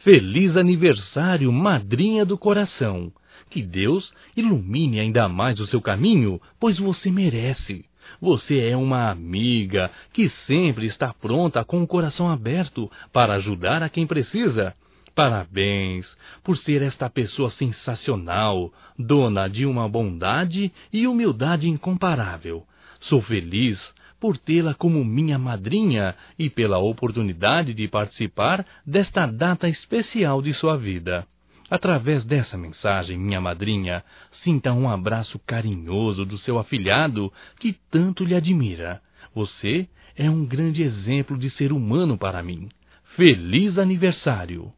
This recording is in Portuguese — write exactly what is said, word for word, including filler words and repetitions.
Feliz aniversário, madrinha do coração! Que Deus ilumine ainda mais o seu caminho, pois você merece. Você é uma amiga que sempre está pronta com o coração aberto para ajudar a quem precisa. Parabéns por ser esta pessoa sensacional, dona de uma bondade e humildade incomparável. Sou feliz por tê-la como minha madrinha e pela oportunidade de participar desta data especial de sua vida. Através dessa mensagem, minha madrinha, sinta um abraço carinhoso do seu afilhado que tanto lhe admira. Você é um grande exemplo de ser humano para mim. Feliz aniversário!